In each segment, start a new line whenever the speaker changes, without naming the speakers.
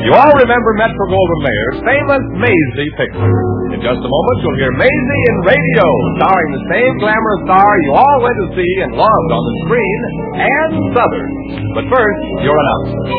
You all remember Metro-Goldwyn-Mayer's famous Maisie picture. In just a moment, you'll hear Maisie in radio, starring the same glamorous star you all went to see and loved on the screen, Ann Sothern. But first, your announcement.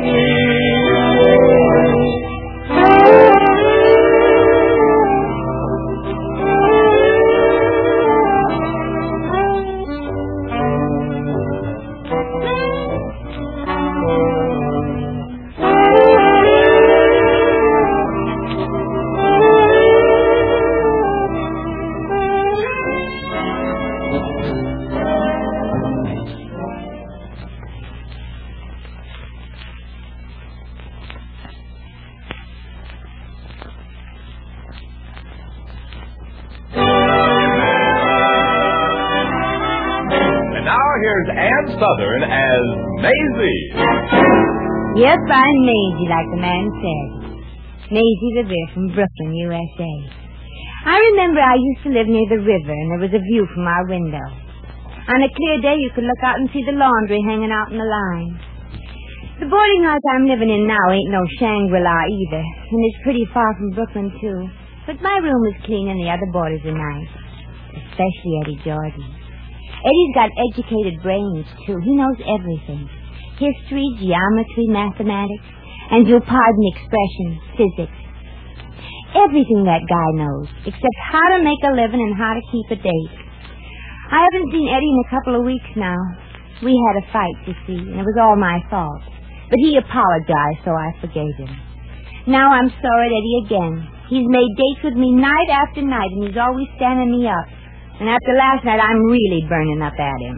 Here's Ann Sothern as Maisie.
Yep, I'm Maisie, like the man said. Maisie Revere from Brooklyn, USA. I remember I used to live near the river, and there was a view from our window. On a clear day, you could look out and see the laundry hanging out in the line. The boarding house I'm living in now ain't no Shangri-La either, and it's pretty far from Brooklyn, too. But my room is clean, and the other boarders are nice. Especially Eddie Jordan. Eddie's got educated brains, too. He knows everything. History, geometry, mathematics, and you'll pardon expression, physics. Everything that guy knows, except how to make a living and how to keep a date. I haven't seen Eddie in a couple of weeks now. We had a fight, you see, and it was all my fault. But he apologized, so I forgave him. Now I'm sore at Eddie again. He's made dates with me night after night, and he's always standing me up. And after last night, I'm really burning up at him.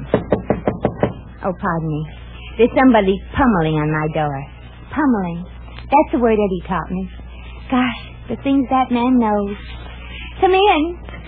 Oh, pardon me. There's somebody pummeling on my door. Pummeling. That's the word Eddie taught me. Gosh, the things that man knows. Come in.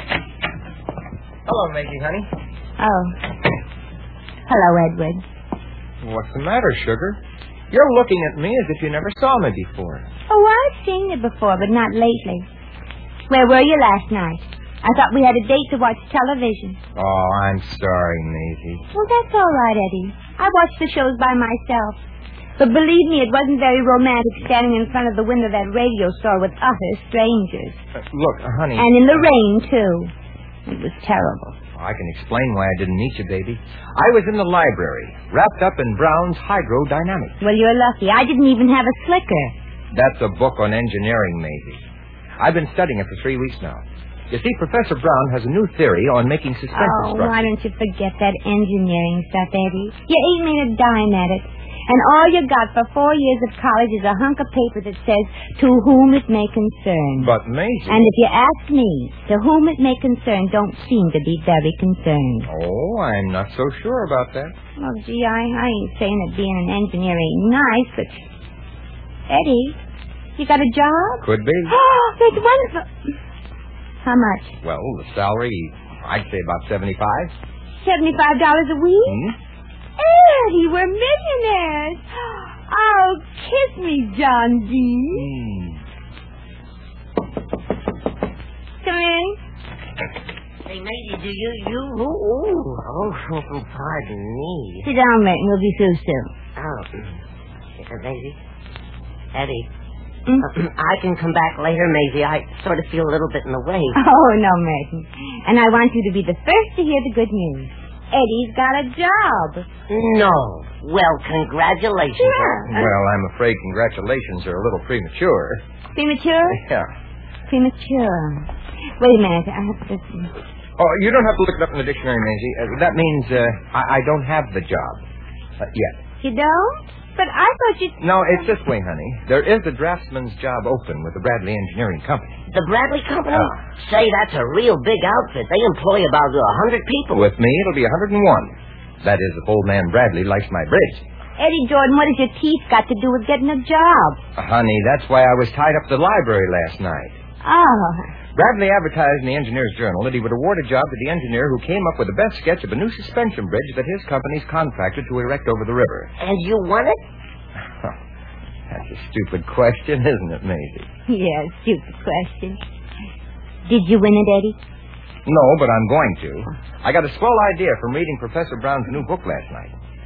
Hello, Maisie, honey.
Oh. Hello, Edward.
What's the matter, sugar? You're looking at me as if you never saw me before.
Oh, I've seen you before, but not lately. Where were you last night? I thought we had a date to watch television.
Oh, I'm sorry, Maisie.
Well, that's all right, Eddie. I watch the shows by myself. But believe me, it wasn't very romantic standing in front of the window of that radio store with utter strangers.
Look, honey.
And in the rain, too. It was terrible.
I can explain why I didn't meet you, baby. I was in the library, wrapped up in Brown's Hydrodynamics.
Well, you're lucky. I didn't even have a slicker.
That's a book on engineering, Maisie. I've been studying it for 3 weeks now. You see, Professor Brown has a new theory on making suspension structures.
Why don't you forget that engineering stuff, Eddie? You ain't made a dime at it. And all you got for 4 years of college is a hunk of paper that says, to whom it may concern.
But, Maisie...
And if you ask me, to whom it may concern don't seem to be very concerned.
Oh, I'm not so sure about that.
Well, gee, I ain't saying that being an engineer ain't nice, but... Eddie, you got a job?
Could be.
Oh, that's wonderful. How much?
Well, the salary, I'd say about $75.
$75 a week? Eddie, we're millionaires. Oh, kiss me, John D. Come in.
Hey, Maisie, do you... Oh, pardon me.
Sit down, Merton. We'll be through soon.
Oh, Maisie? Eddie? I can come back later, Maisie. I sort of feel a little bit in the way.
Oh, no, Merton. And I want you to be the first to hear the good news. Eddie's got a job.
No. Well, congratulations.
Yeah.
Well, I'm afraid congratulations are a little premature.
Premature?
Yeah.
Premature. Wait a minute. I have to...
Oh, you don't have to look it up in the dictionary, Maisie. That means I don't have the job yet.
You don't? But I thought you...
No, it's this way, honey. There is a draftsman's job open with the Bradley Engineering Company.
The Bradley Company? Say, that's a real big outfit. They employ about 100 people.
With me, it'll be 101. That is, if old man Bradley likes my bridge.
Eddie Jordan, what has your teeth got to do with getting a job?
Honey, that's why I was tied up at the library last night.
Oh.
Bradley advertised in the Engineer's Journal that he would award a job to the engineer who came up with the best sketch of a new suspension bridge that his company's contracted to erect over the river.
And you won it?
That's a stupid question, isn't it, Maisie?
Yeah, stupid question. Did you win it, Eddie?
No, but I'm going to. I got a swell idea from reading Professor Brown's new book last night.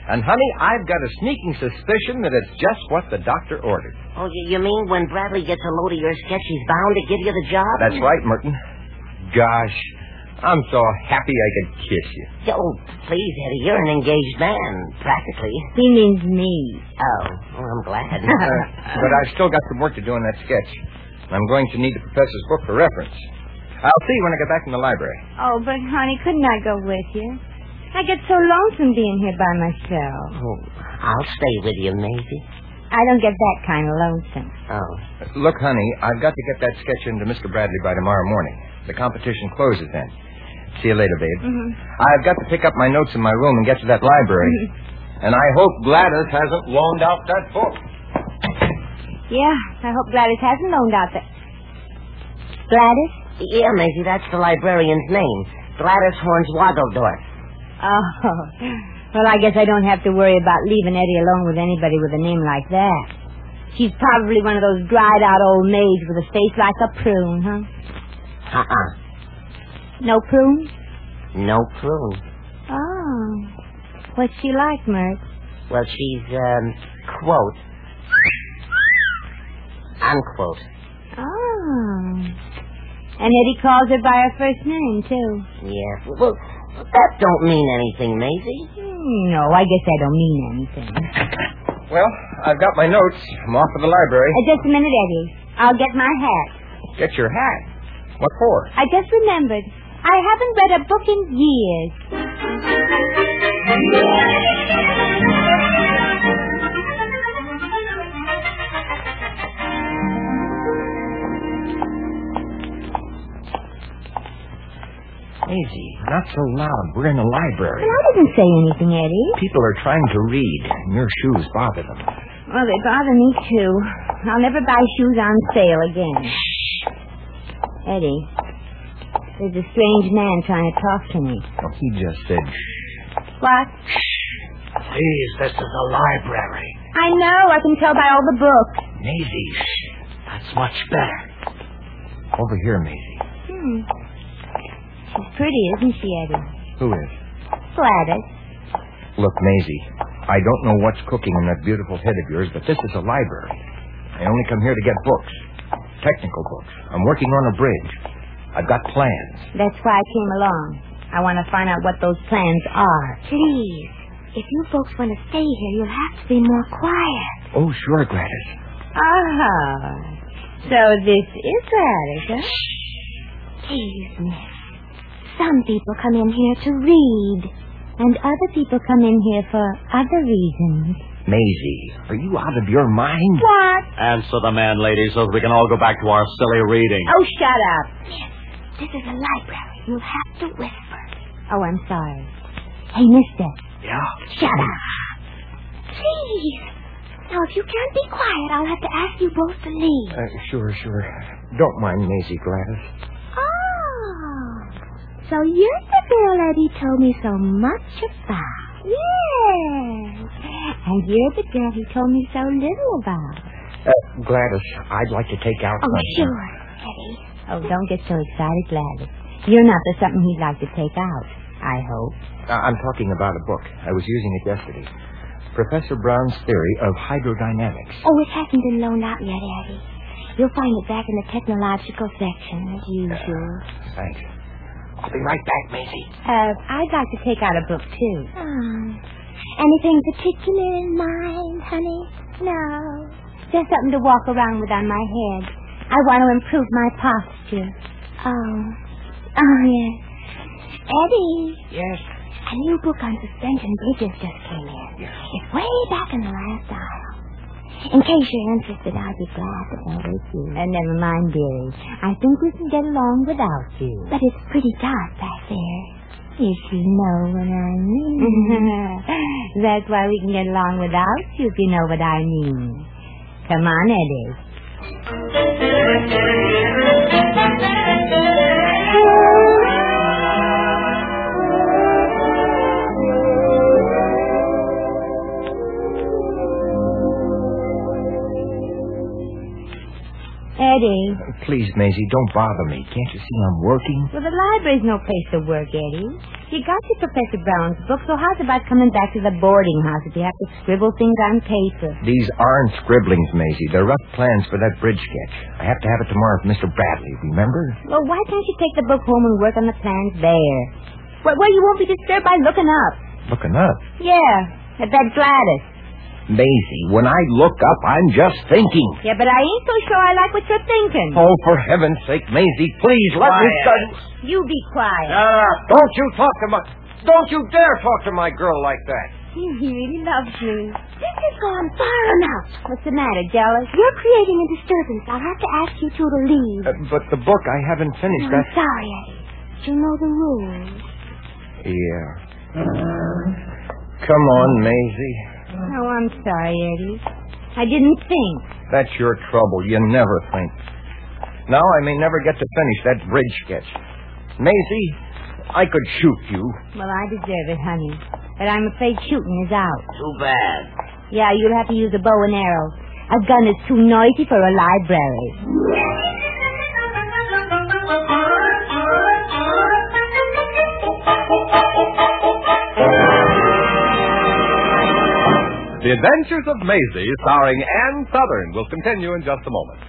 And, honey, I've got a sneaking suspicion that it's just what the doctor ordered.
Oh, you mean when Bradley gets a load of your sketch, he's bound to give you the job?
That's right, Merton. Gosh, I'm so happy I could kiss you.
Oh, please, Eddie, you're an engaged man, practically.
He means me.
Oh, well, I'm glad.
But I've still got some work to do on that sketch. I'm going to need the professor's book for reference. I'll see you when I get back from the library.
Oh, but, honey, couldn't I go with you? I get so lonesome being here by myself.
Oh, I'll stay with you, Maisie.
I don't get that kind of lonesome.
Oh.
Look, honey, I've got to get that sketch into Mr. Bradley by tomorrow morning. The competition closes then. See you later, babe.
Mm-hmm.
I've got to pick up my notes in my room and get to that library.
Mm-hmm.
And I hope Gladys hasn't loaned out that book.
Yeah, I hope Gladys hasn't loaned out that... Gladys?
Yeah, Maisie, that's the librarian's name. Gladys Hornswoggledorf.
Oh, well, I guess I don't have to worry about leaving Eddie alone with anybody with a name like that. She's probably one of those dried-out old maids with a face like a prune, huh? No prune?
No prune.
Oh. What's she like, Mert?
Well, she's, quote, unquote.
Oh. And Eddie calls her by her first name, too.
Yeah, well, that don't mean anything, Maisie.
No, I guess I don't mean anything.
Well, I've got my notes. I'm off to the library.
Just a minute, Eddie. I'll get my hat.
Get your hat? What for?
I just remembered. I haven't read a book in years.
Maisie, not so loud. We're in the library.
Well, I didn't say anything, Eddie.
People are trying to read, and your shoes bother them.
Well, they bother me, too. I'll never buy shoes on sale again. Eddie, there's a strange man trying to talk to me.
Well, he just said, shh.
What?
Please, this is a library.
I know. I can tell by all the books.
Maisie, shh. That's much better.
Over here, Maisie.
She's pretty, isn't she, Eddie?
Who is?
Gladys.
Look, Maisie, I don't know what's cooking in that beautiful head of yours, but this is a library. I only come here to get books. Technical books. I'm working on a bridge. I've got plans.
That's why I came along. I want to find out what those plans are. Please, if you folks want to stay here, you'll have to be more quiet.
Oh, sure, Gladys.
Ah, so this is Gladys, huh?
Please, miss. Some people come in here to read, and other people come in here for other reasons.
Maisie, are you out of your mind?
What?
Answer the man, lady, so that we can all go back to our silly reading.
Oh, shut up.
Miss, this is a library. You'll have to whisper.
Oh, I'm sorry. Hey, mister.
Yeah?
Shut up.
Please. Now, if you can't be quiet, I'll have to ask you both to leave.
Sure. Don't mind Maisie, Gladys.
Oh, so you're the girl Eddie told me so much about.
Yes. And you're the girl he told me so little about.
Gladys, I'd like to take out
Oh,
something.
sure, Eddie.
Oh, don't get so excited, Gladys. You're not the something he'd like to take out, I hope.
I'm talking about a book. I was using it yesterday. Professor Brown's theory of hydrodynamics.
Oh, it hasn't been loaned out yet, Eddie. You'll find it back in the technological section, as usual.
Thanks. I'll be right back, Maisie.
I'd like to take out a book, too.
Anything particular in mind, honey?
No. Just something to walk around with on my head. I want to improve my posture.
Oh, yes. Eddie.
Yes?
A new book on suspension bridges just came in.
Yes.
It's way back in the last aisle. In case you're interested, I'd be glad to go with you.
Never mind, dearie. I think we can get along without you.
But it's pretty dark back there, if you know what I mean.
That's why we can get along without you, if you know what I mean. Come on, Eddie. Eddie.
Please, Maisie, don't bother me. Can't you see I'm working?
Well, the library's no place to work, Eddie. You got your Professor Brown's book, so how's about coming back to the boarding house if you have to scribble things on paper?
These aren't scribblings, Maisie. They're rough plans for that bridge sketch. I have to have it tomorrow with Mr. Bradley, remember?
Well, why can't you take the book home and work on the plans there? Where you won't be disturbed by looking up.
Looking up?
Yeah, at that Gladys.
Maisie, when I look up, I'm just thinking.
Yeah, but I ain't so sure I like what you're thinking.
Oh, for heaven's sake, Maisie, please let me study.
You be quiet.
Don't you dare talk to my girl like that.
He really loves me.
This has gone far enough.
What's the matter, jealous?
You're creating a disturbance. I'll have to ask you two to leave.
But the book, I haven't finished.
I'm sorry, Eddie. But you know the rules.
Yeah. Come on, Maisie.
Oh, I'm sorry, Eddie. I didn't think.
That's your trouble. You never think. Now I may never get to finish that bridge sketch. Maisie, I could shoot you.
Well, I deserve it, honey. But I'm afraid shooting is out.
Too bad.
Yeah, you'll have to use a bow and arrow. A gun is too noisy for a library.
The Adventures of Maisie, starring Ann Southern, will continue in just a moment.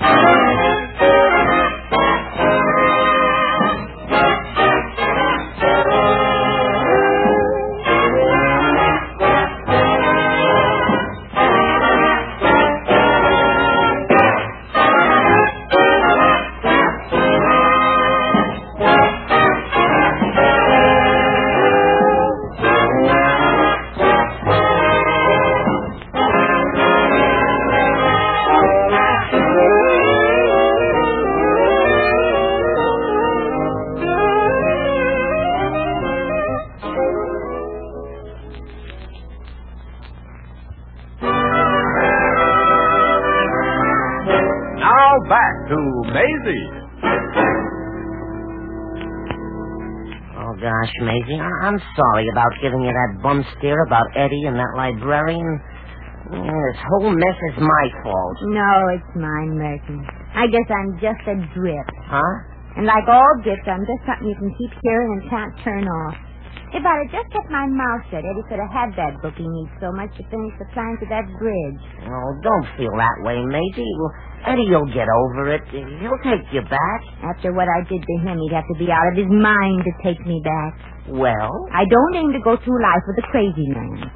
Back to Maisie.
Oh, gosh, Maisie, I'm sorry about giving you that bum steer about Eddie and that librarian. This whole mess is my fault.
No, it's mine, Merton. I guess I'm just a drip.
Huh?
And like all drips, I'm just something you can keep hearing and can't turn off. If I'd have just kept my mouth shut, Eddie could have had that book he needs so much to finish the plans of that bridge.
Oh, don't feel that way, Maisie. Well, Eddie will get over it. He'll take you back.
After what I did to him, he'd have to be out of his mind to take me back.
Well?
I don't aim to go through life with a crazy man.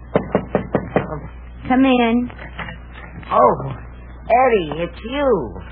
Come in.
Oh, Eddie, it's you.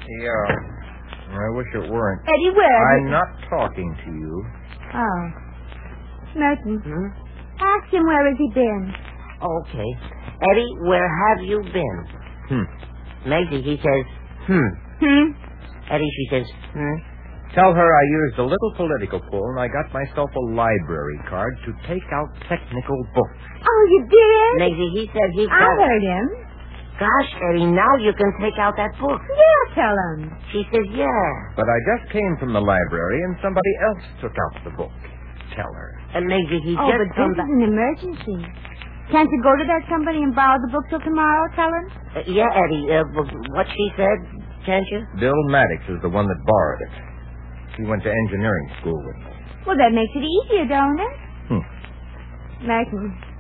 Yeah. I wish it weren't.
Eddie, where?
I'm not talking to you.
Oh. Merton. Ask him where has he been.
Okay. Eddie, where have you been? Maisie, he says, Eddie, she says,
Tell her I used a little political pull and I got myself a library card to take out technical books.
Oh, you did?
Maisie, he said he
I heard him.
Gosh, Eddie, now you can take out that book.
Yeah, tell him.
She says, yeah.
But I just came from the library and somebody else took out the book. Tell her.
And Maisie, he
but
just come
this
back.
is an emergency. Can't you go to that somebody and borrow the book till tomorrow, tell him?
Yeah, Eddie, what she said, can't you?
Bill Maddox is the one that borrowed it. He went to engineering school with me.
Well, that makes it easier, don't it? Merton.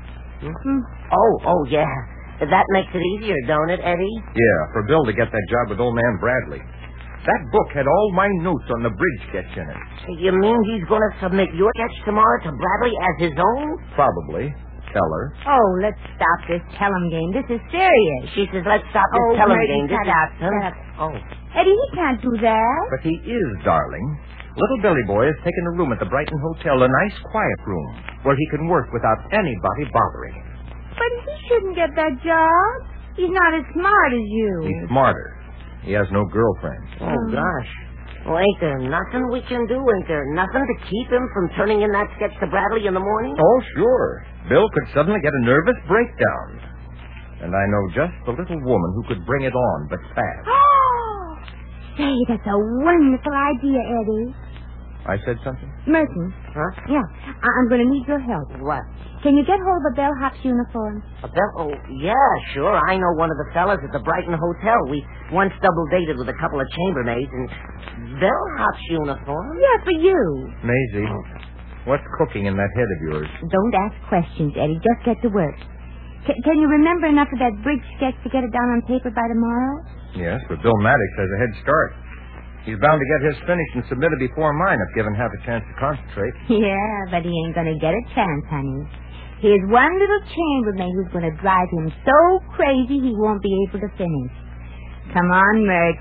Oh, yeah. That makes it easier, don't it, Eddie?
Yeah, for Bill to get that job with old man Bradley. That book had all my notes on the bridge sketch in it.
You mean he's going to submit your sketch tomorrow to Bradley as his own?
Probably. Tell her.
Oh, let's stop this tell-em game. This is serious.
She says, let's stop this tell-em
Merton,
game.
shut up.
Oh.
Eddie, he can't do that.
But he is, darling. Little Billy Boy has taken a room at the Brighton Hotel, a nice, quiet room, where he can work without anybody bothering him.
But he shouldn't get that job. He's not as smart as you.
He's smarter. He has no girlfriend.
Oh, gosh. Well, ain't there nothing we can do? Ain't there nothing to keep him from turning in that sketch to Bradley in the morning?
Oh, sure. Bill could suddenly get a nervous breakdown. And I know just the little woman who could bring it on, but fast.
Say, that's a wonderful idea, Eddie.
I said something?
Merton,
Huh?
Yeah, I'm going to need your help.
What?
Can you get hold of a bellhop's uniform?
A bell? Oh, yeah, sure. I know one of the fellas at the Brighton Hotel. We once double-dated with a couple of chambermaids, and bellhop's uniform?
Yeah, for you.
Maisie, what's cooking in that head of yours?
Don't ask questions, Eddie. Just get to work. Can you remember enough of that bridge sketch to get it down on paper by tomorrow?
Yes, but Bill Maddox has a head start. He's bound to get his finished and submitted before mine if given half a chance to concentrate.
Yeah, but he ain't going to get a chance, honey. Here's one little chambermaid who's going to drive him so crazy he won't be able to finish. Come on, Mert.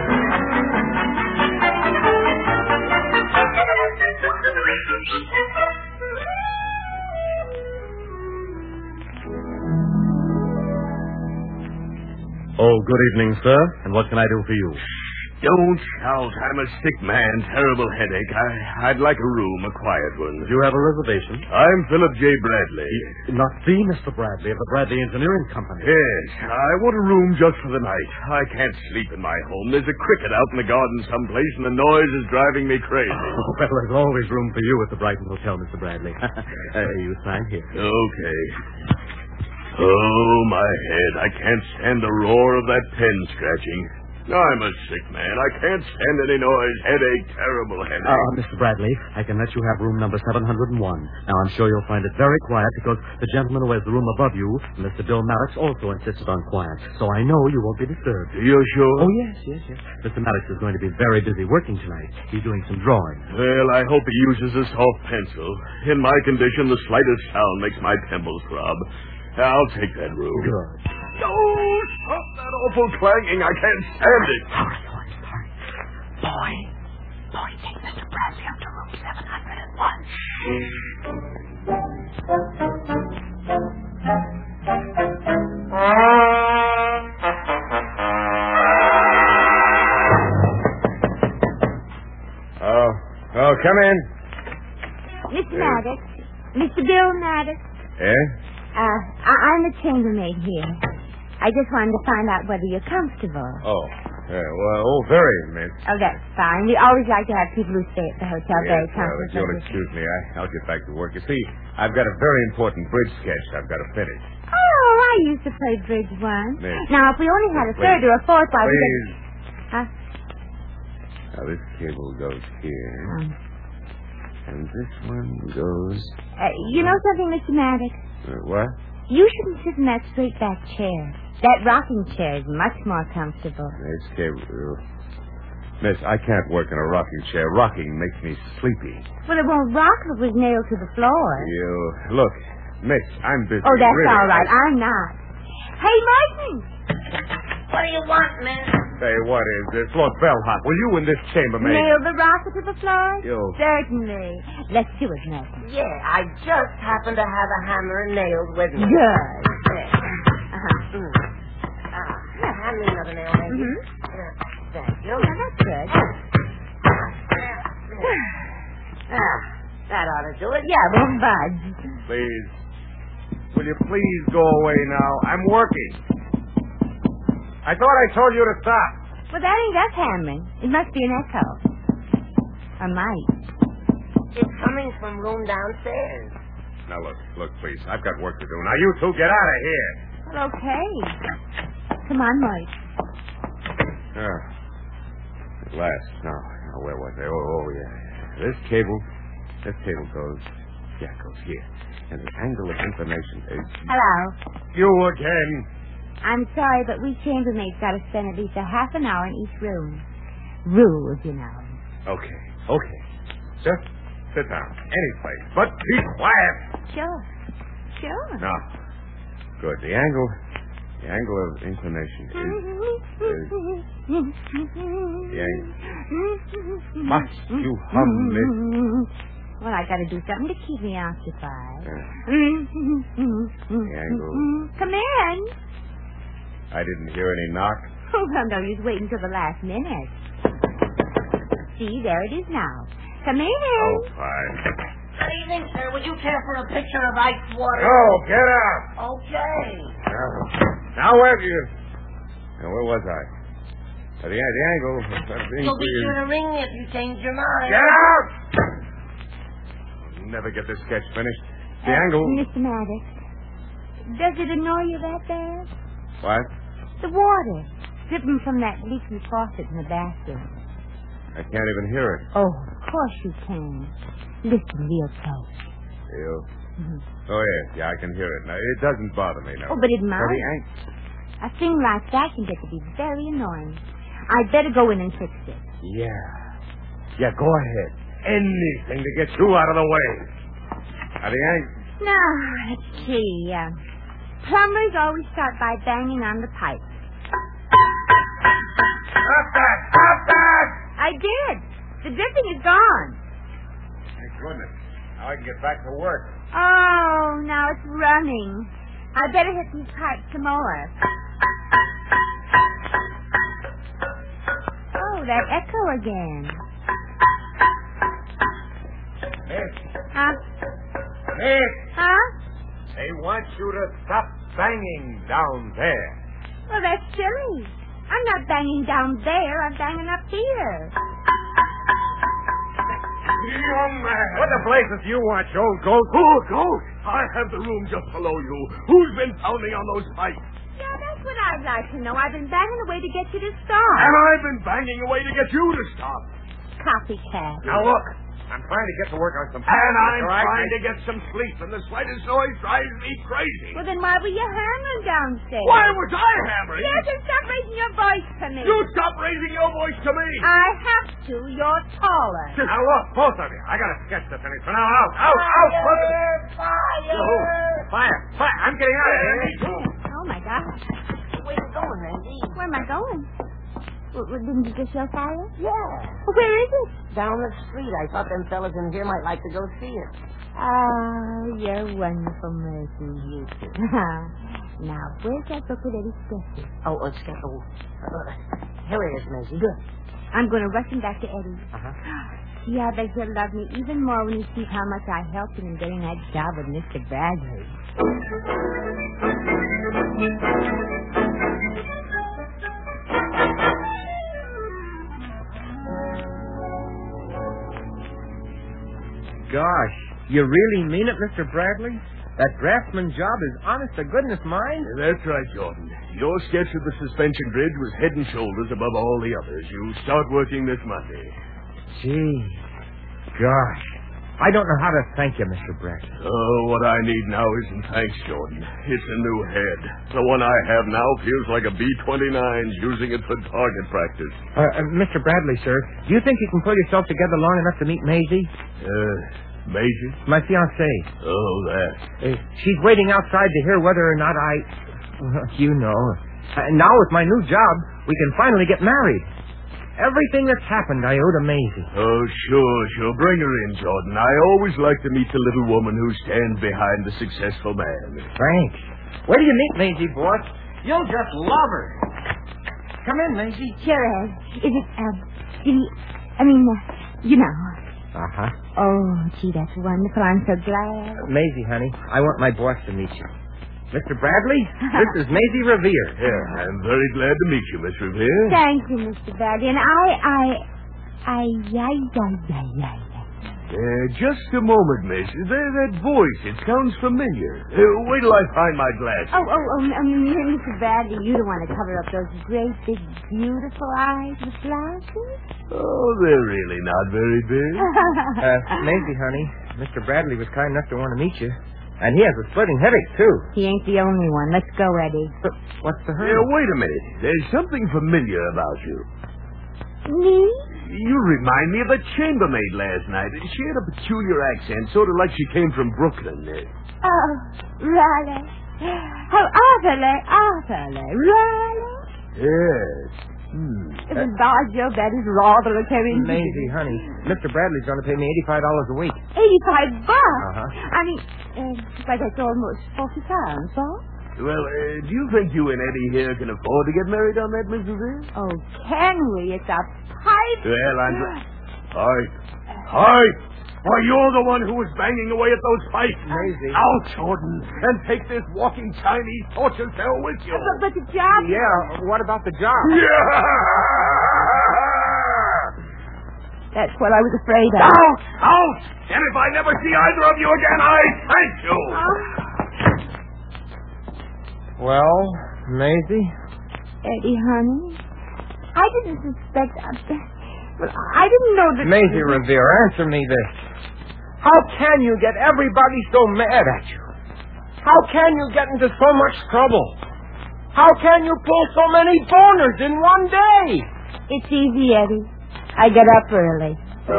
Oh, good evening, sir. And what can I do for you?
Don't shout. I'm a sick man. Terrible headache. I'd like a room, a quiet one.
Do you have a reservation?
I'm Philip J. Bradley.
Not the Mr. Bradley of the Bradley Engineering Company.
Yes, I want a room just for the night. I can't sleep in my home. There's a cricket out in the garden someplace, and the noise is driving me crazy.
Oh, well, there's always room for you at the Brighton Hotel, Mr. Bradley. You sign here.
Okay. Oh, my head. I can't stand the roar of that pen scratching. I'm a sick man. I can't stand any noise. Headache, terrible headache.
Mr. Bradley, I can let you have room number 701. Now, I'm sure you'll find it very quiet because the gentleman who has the room above you, Mr. Bill Maddox, also insisted on quiet. So I know you won't be disturbed.
You're sure?
Oh, yes. Mr. Maddox is going to be very busy working tonight. He's doing some drawing.
Well, I hope he uses a soft pencil. In my condition, the slightest sound makes my temples throb. I'll take that room.
Good.
Oh, stop that awful clanging. I can't stand it.
Boy, take Mr. Bradley up to room 701.
Oh, come in.
Mr. Maddox. Mr. Bill Maddox.
Eh?
I'm the chambermaid here. I just wanted to find out whether you're comfortable.
Oh, very, miss.
Oh, that's fine. We always like to have people who stay at the hotel very
If
comfortable.
you'll excuse me, I'll get back to work. You see, I've got a very important bridge sketch I've got to finish.
Oh, I used to play bridge once.
Miss.
Now, if we only had a third or a fourth, why we
Please.
Huh?
Now, this cable goes here, and this one goes...
You know something, Mr. Maddox?
What?
You shouldn't sit in that straight-back chair. That rocking chair is much more comfortable.
This cable... Miss, I can't work in a rocking chair. Rocking makes me sleepy.
Well, it won't rock if it was nailed to the floor.
Look, Miss, I'm busy.
Oh, that's
really.
all right. I'm not. Hey, Martin!
What do you want, miss?
Say, what is this? Look, bellhop, will you in this chambermaid?
Nail the rocker to the floor?
You.
Certainly. Let's do it, Martin.
Yeah, I just happen to have a hammer and nails with me.
Good.
Hand me another nail, maybe.
Mm-hmm.
Thank you.
Now, that's good.
That ought to do it.
Yeah, won't budge.
Please. Will you please go away now? I'm working. I thought I told you to stop.
Well, that ain't us hammering. It must be an echo. Or might.
It's coming from room downstairs.
Now, look, please. I've got work to do. Now, you two get out of here.
Well, okay. Come on, Mike.
At last. Now, where was I? Oh, yeah. This cable goes here. And the angle of inclination is...
Hello.
You again.
I'm sorry, but we chambermaids got to spend at least a half an hour in each room. Rules, you know.
Okay. Just sit down. Any place. But be quiet.
Sure.
Now, good. The angle of inclination is the angle. Must you hum, miss?
Well, I got to do something to keep me occupied.
The angle.
Come in.
I didn't hear any knock.
Oh, well, no use waiting till the last minute. See, there it is now. Come in.
Oh, fine.
Good evening, sir. Would you care for a pitcher of ice water?
Go, get out.
Okay.
Now, where was I? The angle.
You'll be sure to ring me if you change your mind.
Get out!
never get this sketch finished. The angle...
Mr. Maddox, does it annoy you that bad?
What?
The water dripping from that leaky faucet in the bathroom.
I can't even hear it.
Oh, of course you can. Listen real close.
You?
Mm-hmm.
Oh, yes. Yeah, I can hear it. Now, it doesn't bother me, no.
Oh, but it
But
might.
the angle...
A thing like that can get to be very annoying. I'd better go in and fix it.
Yeah. Yeah, go ahead. Anything to get you out of the way. Now, the angle...
Now, let's see. Plumbers always start by banging on the pipe.
Stop that! Stop that!
I did. The dripping is gone.
Thank goodness. Now I can get back to work.
Oh, now it's running. I better hit these pipes some more. Oh, that echo again.
Miss.
Huh?
Miss!
Huh?
They want you to stop banging down there.
Well, that's silly. I'm not banging down there. I'm banging up here.
Young man! What the blazes do you want, you old goat?
Oh, Ghost! I have the room just below you. Who's been pounding on those pipes?
Yeah, that's what I'd like to know. I've been banging away to get you to stop.
And I've been banging away to get you to stop.
Copycat.
Now, look. I'm trying to get to work on some...
And I'm
all right?
trying to get some sleep, and the slightest noise drives me crazy.
Well, then why were you hammering downstairs?
Why was I hammering?
Yes, and stop raising your voice to me.
You stop raising your voice to me.
I have to. You're taller.
Now, look, both of you. I got a sketch to finish. For now, out, both of you. Fire! I'm getting out of here.
Me too.
Oh, my gosh.
Where you going, Maisie?
Where am I going? Didn't you just yell fire?
Yeah.
Where is it?
Down the street. I thought them fellas in here might like to go see it.
Oh, you're wonderful, Mercy. You too. Now, where's that book with Eddie's sketches?
Oh, it's got here it is, Maisie.
Good. I'm going to rush him back to Eddie.
Uh-huh.
Yeah, I bet he'll love me even more when he sees how much I helped him in getting that job with Mr. Bradley.
Gosh, you really mean it, Mr. Bradley? That draftsman job is honest to goodness mine?
That's right, Jordan. Your sketch of the suspension bridge was head and shoulders above all the others. You start working this Monday.
Gee, gosh. I don't know how to thank you, Mr. Bradley.
Oh, what I need now isn't thanks, Jordan. It's a new head. The one I have now feels like a B-29 using it for target practice.
Mr. Bradley, sir, do you think you can pull yourself together long enough to meet Maisie?
Maisie?
My fiancée.
Oh, that.
She's waiting outside to hear whether or not you know. Now with my new job, we can finally get married. Everything that's happened, I owe to Maisie.
Oh, sure. Bring her in, Jordan. I always like to meet the little woman who stands behind the successful man.
Thanks. Where do you meet Maisie, boss? You'll just love her. Come in, Maisie.
Sure, Ed. Is it, you know.
Uh-huh.
Oh, gee, that's wonderful. I'm so glad.
Maisie, honey, I want my boss to meet you. Mr. Bradley, this is Maisie Revere.
Yeah, I'm very glad to meet you, Miss Revere.
Thank you, Mr. Bradley. And
just a moment, Miss. That voice, it sounds familiar. Wait till I find my glasses.
Mr. Bradley, you don't want to cover up those great, big, beautiful eyes with glasses?
Oh, they're really not very big.
Maisie, honey, Mr. Bradley was kind enough to want to meet you. And he has a splitting headache, too.
He ain't the only one. Let's go, Eddie.
But what's the hurry?
Wait a minute. There's something familiar about you.
Me?
You remind me of a chambermaid last night. She had a peculiar accent, sort of like she came from Brooklyn.
Oh, Raleigh. Oh, Arthurly. Raleigh.
Yes.
Roger, that is rather a coincidence.
Maisie, honey, Mr. Bradley's going to pay me $85 a week.
$85?
Uh-huh.
I mean, but that's almost £40, huh?
Well, do you think you and Eddie here can afford to get married on that, Miss Revere?
Oh, can we? It's a pipe.
Well, I'm... Hi! Why, you're the one who was banging away at those pipes.
Maisie.
Out, Jordan, and take this walking Chinese torture cell with you.
But the job...
Yeah, what about the job?
Yeah!
That's what I was afraid of.
Out! And if I never see either of you again, I thank you.
Well, Maisie?
Eddie, honey, I didn't suspect... Well, I didn't know that...
Maisie Revere, answer me this. How can you get everybody so mad at you? How can you get into so much trouble? How can you pull so many boners in one day?
It's easy, Eddie. I get up early.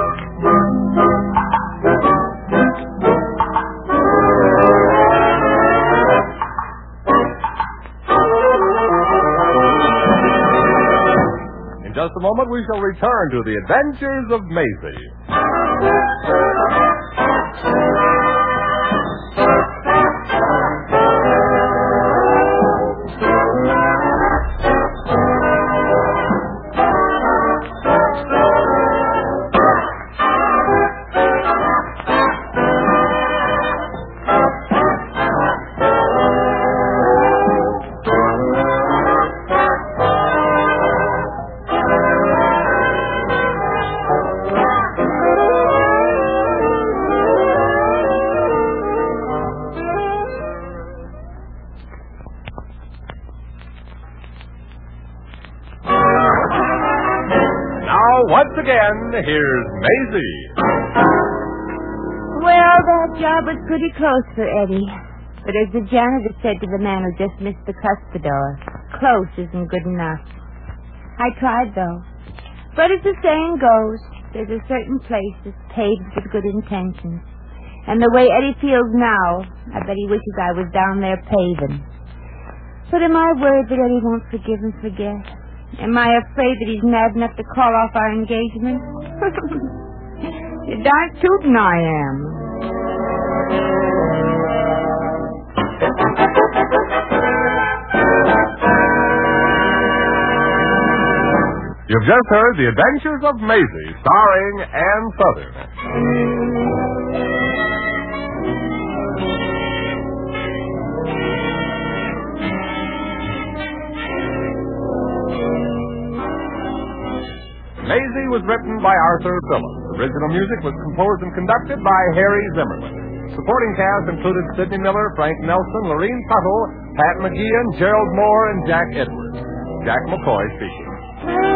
In just a moment, we shall return to the adventures of Maisie. Once again, here's Maisie.
Well, that job was pretty close for Eddie. But as the janitor said to the man who just missed the cuspidor, close isn't good enough. I tried, though. But as the saying goes, there's a certain place that's paved with good intentions. And the way Eddie feels now, I bet he wishes I was down there paving. But am I worried that Eddie won't forgive and forget? Am I afraid that he's mad enough to call off our engagement? You're darn tootin' I am.
You've just heard The Adventures of Maisie, starring Ann Southern. Maisie was written by Arthur Phillips. Original music was composed and conducted by Harry Zimmerman. Supporting cast included Sidney Miller, Frank Nelson, Lorene Tuttle, Pat McGeehan, Gerald Moore, and Jack Edwards. Jack McCoy speaking.